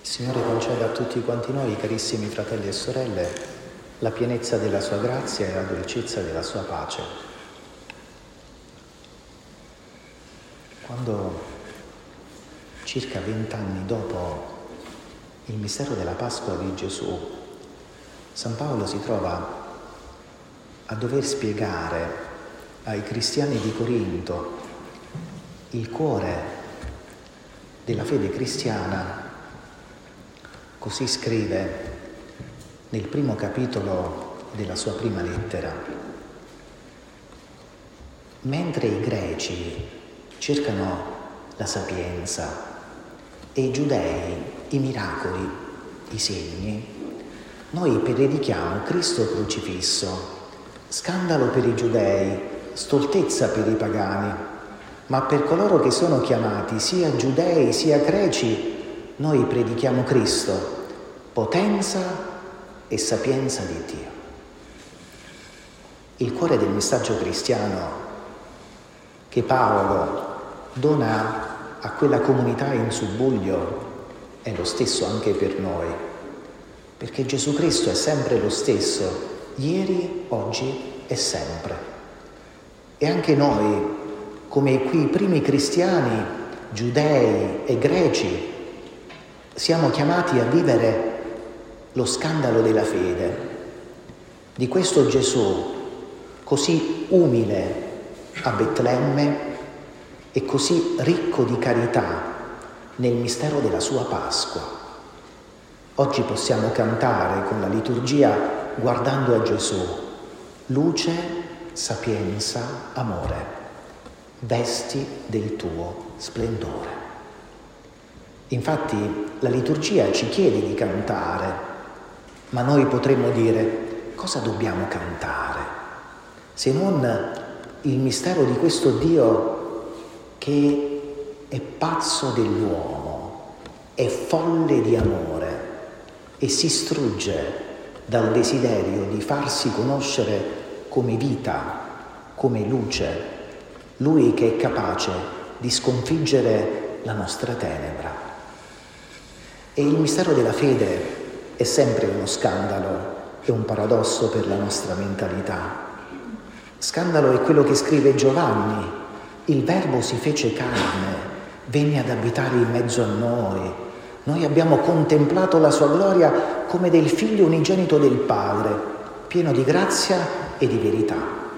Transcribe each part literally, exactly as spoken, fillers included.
Il Signore conceda a tutti quanti noi, carissimi fratelli e sorelle, la pienezza della sua grazia e la dolcezza della sua pace. Quando, circa vent'anni dopo il mistero della Pasqua di Gesù, San Paolo si trova a dover spiegare ai cristiani di Corinto il cuore della fede cristiana, così scrive nel primo capitolo della sua prima lettera: mentre i greci cercano la sapienza e i giudei i miracoli, i segni, noi predichiamo Cristo crocifisso, scandalo per i giudei, stoltezza per i pagani, ma per coloro che sono chiamati sia giudei sia greci noi predichiamo Cristo, potenza e sapienza di Dio. Il cuore del messaggio cristiano che Paolo dona a quella comunità in subbuglio è lo stesso anche per noi, perché Gesù Cristo è sempre lo stesso, ieri, oggi e sempre. E anche noi, come quei primi cristiani, giudei e greci, siamo chiamati a vivere lo scandalo della fede, di questo Gesù così umile a Betlemme e così ricco di carità nel mistero della sua Pasqua. Oggi possiamo cantare con la liturgia guardando a Gesù: luce, sapienza, amore, vesti del tuo splendore. Infatti la liturgia ci chiede di cantare, ma noi potremmo dire: cosa dobbiamo cantare se non il mistero di questo Dio che è pazzo dell'uomo, è folle di amore e si strugge dal desiderio di farsi conoscere come vita, come luce, Lui che è capace di sconfiggere la nostra tenebra. E il mistero della fede è sempre uno scandalo e un paradosso per la nostra mentalità. Scandalo è quello che scrive Giovanni: il Verbo si fece carne, venne ad abitare in mezzo a noi. Noi abbiamo contemplato la sua gloria come del Figlio unigenito del Padre, pieno di grazia e di verità.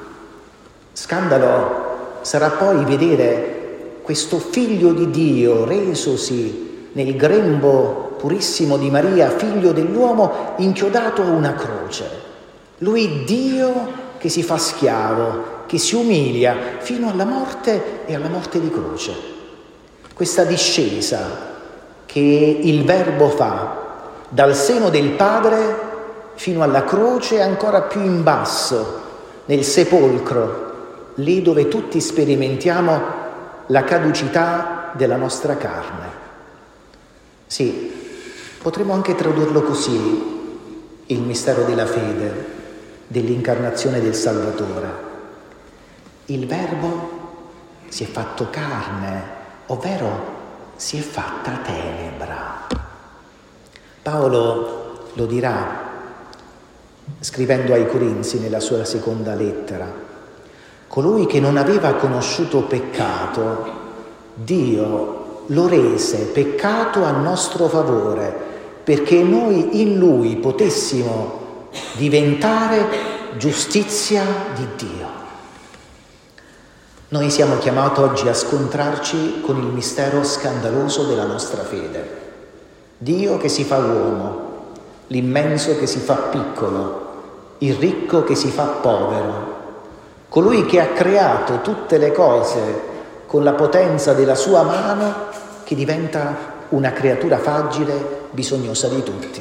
Scandalo sarà poi vedere questo Figlio di Dio resosi nel grembo purissimo di Maria, figlio dell'uomo, inchiodato a una croce. Lui Dio che si fa schiavo, che si umilia fino alla morte e alla morte di croce. Questa discesa che il Verbo fa dal seno del Padre fino alla croce e ancora più in basso, nel sepolcro, lì dove tutti sperimentiamo la caducità della nostra carne. Sì, potremmo anche tradurlo così, il mistero della fede, dell'incarnazione del Salvatore. Il Verbo si è fatto carne, ovvero si è fatta tenebra. Paolo lo dirà scrivendo ai Corinzi nella sua seconda lettera: colui che non aveva conosciuto peccato, Dio lo rese peccato a nostro favore, perché noi in Lui potessimo diventare giustizia di Dio. Noi siamo chiamati oggi a scontrarci con il mistero scandaloso della nostra fede. Dio che si fa uomo, l'immenso che si fa piccolo, il ricco che si fa povero, colui che ha creato tutte le cose con la potenza della sua mano, che diventa una creatura fragile, bisognosa di tutti.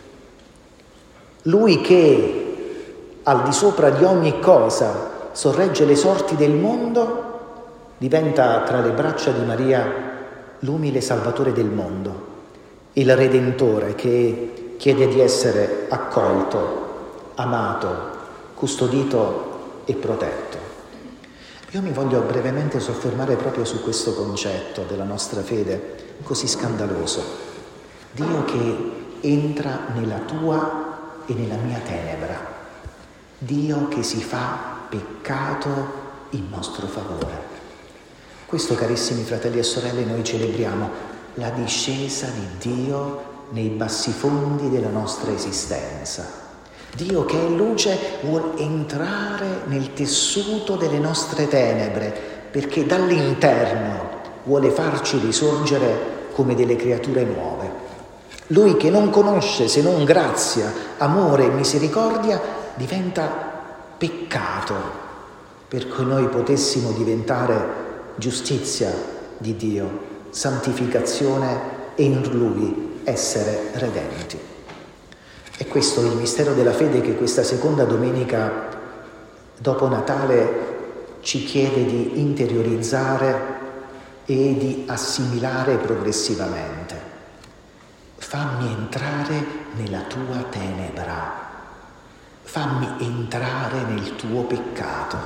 Lui che, al di sopra di ogni cosa, sorregge le sorti del mondo, diventa tra le braccia di Maria l'umile Salvatore del mondo, il Redentore che chiede di essere accolto, amato, custodito e protetto. Io mi voglio brevemente soffermare proprio su questo concetto della nostra fede così scandaloso. Dio che entra nella tua e nella mia tenebra, Dio che si fa peccato in nostro favore. Questo, carissimi fratelli e sorelle, noi celebriamo la discesa di Dio nei bassi fondi della nostra esistenza. Dio che è luce vuol entrare nel tessuto delle nostre tenebre, perché dall'interno vuole farci risorgere come delle creature nuove. Lui che non conosce se non grazia, amore e misericordia diventa peccato perché noi potessimo diventare giustizia di Dio, santificazione e in Lui essere redenti. E questo è il mistero della fede che questa seconda domenica dopo Natale ci chiede di interiorizzare e di assimilare progressivamente. Fammi entrare nella tua tenebra, fammi entrare nel tuo peccato.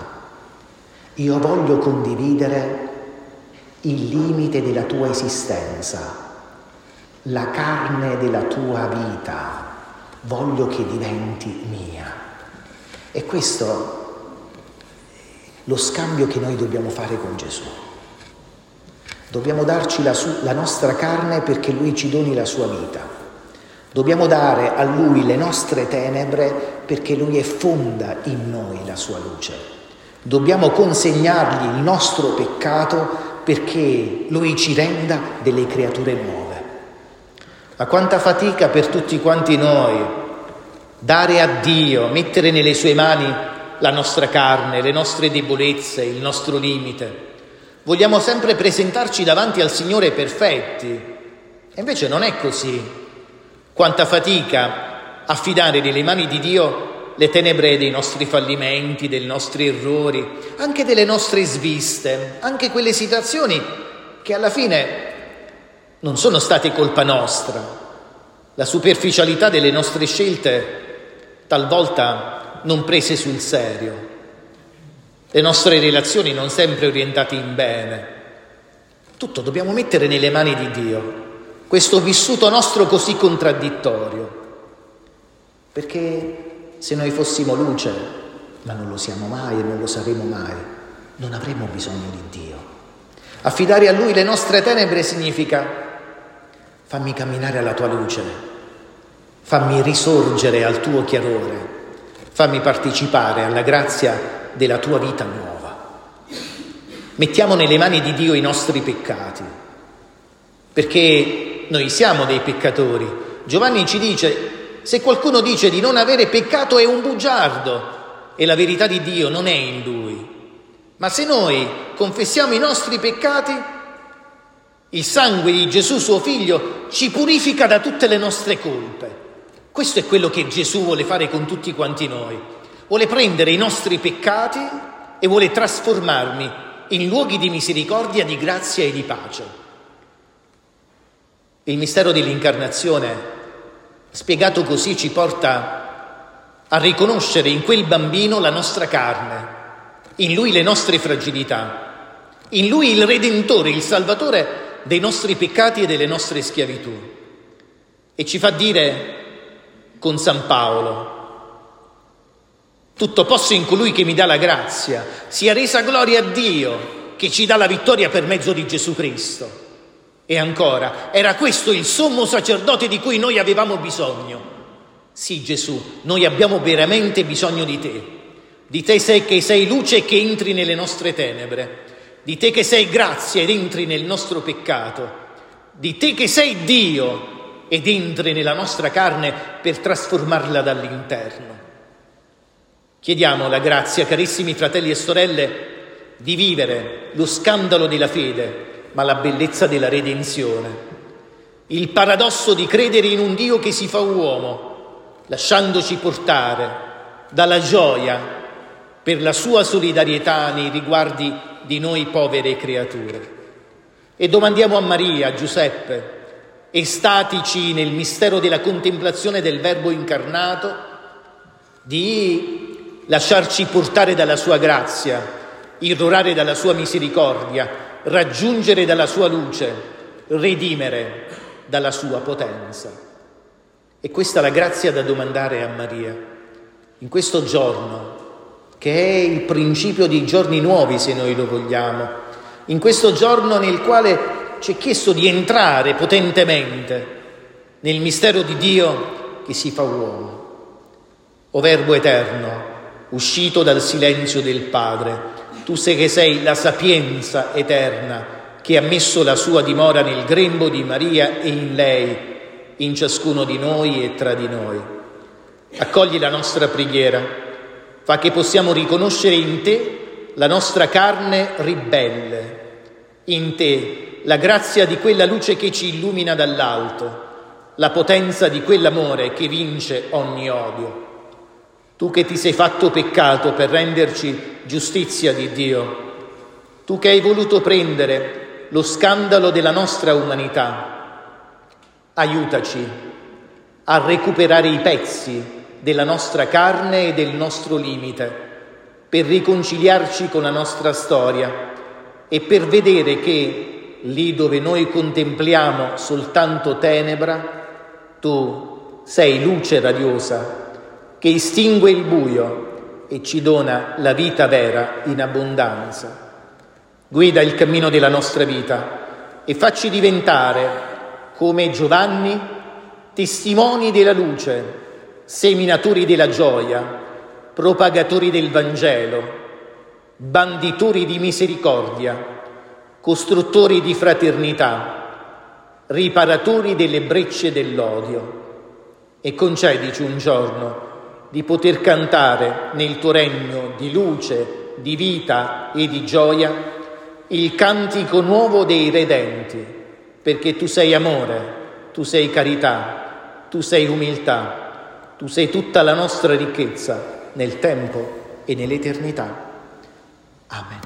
Io voglio condividere il limite della tua esistenza, la carne della tua vita. Voglio che diventi mia. E questo è lo scambio che noi dobbiamo fare con Gesù. Dobbiamo darci la, su- la nostra carne perché Lui ci doni la sua vita. Dobbiamo dare a Lui le nostre tenebre perché Lui effonda in noi la sua luce. Dobbiamo consegnargli il nostro peccato perché Lui ci renda delle creature nuove. Ma quanta fatica per tutti quanti noi dare a Dio, mettere nelle sue mani la nostra carne, le nostre debolezze, il nostro limite. Vogliamo sempre presentarci davanti al Signore perfetti, e invece non è così. Quanta fatica affidare nelle mani di Dio le tenebre dei nostri fallimenti, dei nostri errori, anche delle nostre sviste, anche quelle situazioni che alla fine non sono state colpa nostra. La superficialità delle nostre scelte talvolta non prese sul serio. Le nostre relazioni non sempre orientate in bene. Tutto dobbiamo mettere nelle mani di Dio. Questo vissuto nostro così contraddittorio. Perché se noi fossimo luce, ma non lo siamo mai e non lo saremo mai, non avremo bisogno di Dio. Affidare a Lui le nostre tenebre significa: fammi camminare alla tua luce, fammi risorgere al tuo chiarore, fammi partecipare alla grazia della tua vita nuova. Mettiamo nelle mani di Dio i nostri peccati, perché noi siamo dei peccatori. Giovanni ci dice: se qualcuno dice di non avere peccato è un bugiardo e la verità di Dio non è in lui. Ma se noi confessiamo i nostri peccati, il sangue di Gesù, suo figlio, ci purifica da tutte le nostre colpe. Questo è quello che Gesù vuole fare con tutti quanti noi. Vuole prendere i nostri peccati e vuole trasformarmi in luoghi di misericordia, di grazia e di pace. Il mistero dell'incarnazione, spiegato così, ci porta a riconoscere in quel bambino la nostra carne, in lui le nostre fragilità, in lui il Redentore, il Salvatore dei nostri peccati e delle nostre schiavitù. E ci fa dire con San Paolo: tutto posso in colui che mi dà la grazia, sia resa gloria a Dio che ci dà la vittoria per mezzo di Gesù Cristo. E ancora, era questo il sommo sacerdote di cui noi avevamo bisogno. Sì, Gesù, noi abbiamo veramente bisogno di te. Di te sei che sei luce e che entri nelle nostre tenebre. Di te che sei grazia ed entri nel nostro peccato. Di te che sei Dio ed entri nella nostra carne per trasformarla dall'interno. Chiediamo la grazia, carissimi fratelli e sorelle, di vivere lo scandalo della fede, ma la bellezza della redenzione. Il paradosso di credere in un Dio che si fa uomo, lasciandoci portare dalla gioia per la sua solidarietà nei riguardi di noi povere creature. E domandiamo a Maria, a Giuseppe, estatici nel mistero della contemplazione del Verbo incarnato, di lasciarci portare dalla sua grazia, irrorare dalla sua misericordia, raggiungere dalla sua luce, redimere dalla sua potenza. E questa è la grazia da domandare a Maria. In questo giorno, che è il principio di giorni nuovi, se noi lo vogliamo, in questo giorno nel quale ci è chiesto di entrare potentemente nel mistero di Dio che si fa uomo. O Verbo eterno, uscito dal silenzio del Padre, tu sei che sei la sapienza eterna che ha messo la sua dimora nel grembo di Maria e in lei, in ciascuno di noi e tra di noi. Accogli la nostra preghiera, fa che possiamo riconoscere in te la nostra carne ribelle, in te la grazia di quella luce che ci illumina dall'alto, la potenza di quell'amore che vince ogni odio. Tu che ti sei fatto peccato per renderci giustizia di Dio, tu che hai voluto prendere lo scandalo della nostra umanità, aiutaci a recuperare i pezzi della nostra carne e del nostro limite, per riconciliarci con la nostra storia e per vedere che lì dove noi contempliamo soltanto tenebra, tu sei luce radiosa che estingue il buio e ci dona la vita vera in abbondanza. Guida il cammino della nostra vita e facci diventare, come Giovanni, testimoni della luce, seminatori della gioia, propagatori del Vangelo, banditori di misericordia, costruttori di fraternità, riparatori delle brecce dell'odio. E concedici un giorno di poter cantare nel tuo regno di luce, di vita e di gioia il cantico nuovo dei redenti, perché tu sei amore, tu sei carità, tu sei umiltà, tu sei tutta la nostra ricchezza nel tempo e nell'eternità. Amen.